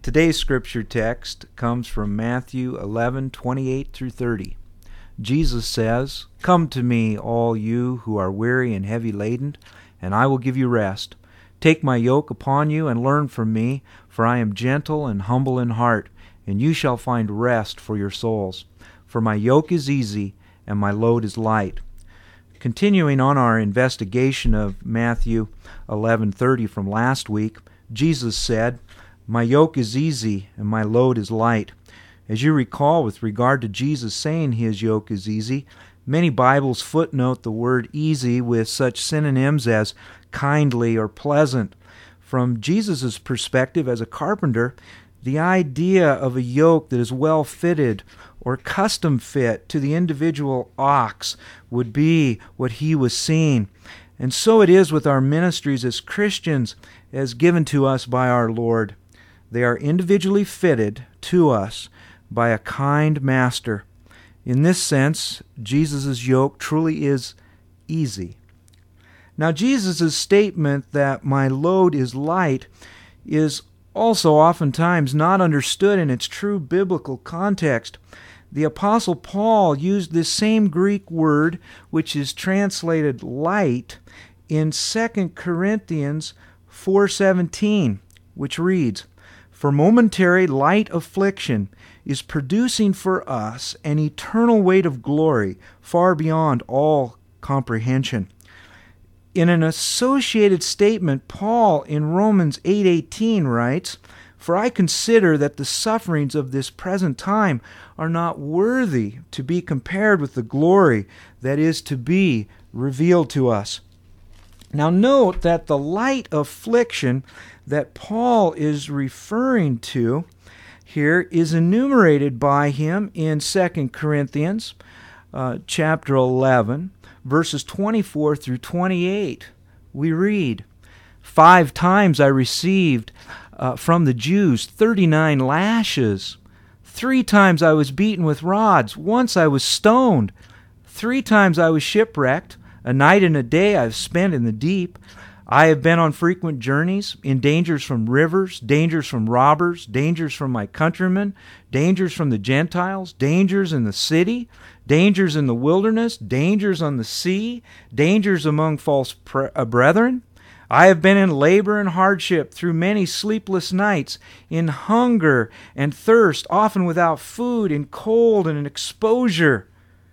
Today's scripture text comes from Matthew 11:28 through 30. Jesus says, "Come to me, all you who are weary and heavy laden, and I will give you rest. Take my yoke upon you and learn from me, for I am gentle and humble in heart, and you shall find rest for your souls. For my yoke is easy and my load is light." Continuing on our investigation of Matthew 11:30 from last week, Jesus said, "My yoke is easy and my load is light." As you recall, with regard to Jesus saying his yoke is easy, many Bibles footnote the word easy with such synonyms as kindly or pleasant. From Jesus' perspective as a carpenter, the idea of a yoke that is well fitted or custom fit to the individual ox would be what he was seeing. And so it is with our ministries as Christians as given to us by our Lord. They are individually fitted to us by a kind master. In this sense, Jesus' yoke truly is easy. Now, Jesus' statement that my load is light is also oftentimes not understood in its true biblical context. The Apostle Paul used this same Greek word, which is translated light, in 2 Corinthians 4:17, which reads, "For momentary light affliction is producing for us an eternal weight of glory far beyond all comprehension." In an associated statement, Paul in Romans 8:18 writes, "For I consider that the sufferings of this present time are not worthy to be compared with the glory that is to be revealed to us." Now note that the light affliction that Paul is referring to here is enumerated by him in 2 Corinthians chapter 11, verses 24 through 28. We read, "5 times I received from the Jews 39 lashes. 3 times I was beaten with rods. Once I was stoned. 3 times I was shipwrecked. A night and a day I have spent in the deep. I have been on frequent journeys, in dangers from rivers, dangers from robbers, dangers from my countrymen, dangers from the Gentiles, dangers in the city, dangers in the wilderness, dangers on the sea, dangers among false brethren. I have been in labor and hardship through many sleepless nights, in hunger and thirst, often without food, in cold and in exposure."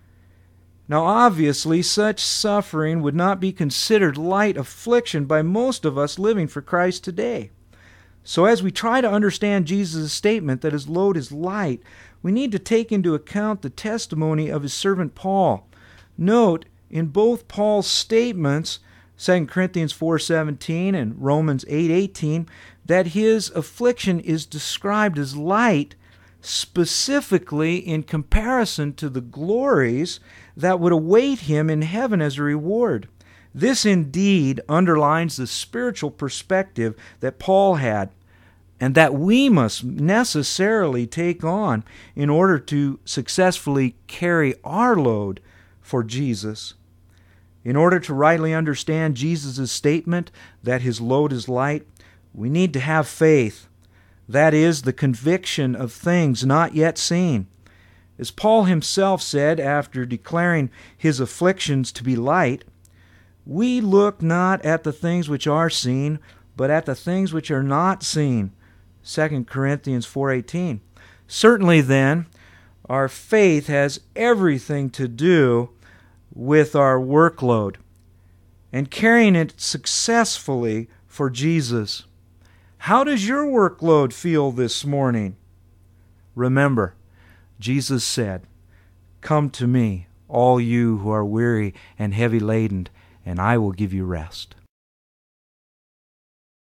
Now obviously such suffering would not be considered light affliction by most of us living for Christ today. So as we try to understand Jesus' statement that his load is light, we need to take into account the testimony of his servant Paul. Note, in both Paul's statements, 2 Corinthians 4:17 and Romans 8:18, that his affliction is described as light, specifically in comparison to the glories that would await him in heaven as a reward. This indeed underlines the spiritual perspective that Paul had, and that we must necessarily take on in order to successfully carry our load for Jesus. In order to rightly understand Jesus' statement that his load is light, we need to have faith. That is, the conviction of things not yet seen. As Paul himself said after declaring his afflictions to be light, "We look not at the things which are seen, but at the things which are not seen." 2 Corinthians 4:18. Certainly then, our faith has everything to do with our workload and carrying it successfully for Jesus. How does your workload feel this morning? Remember, Jesus said, "Come to me, all you who are weary and heavy laden, and I will give you rest."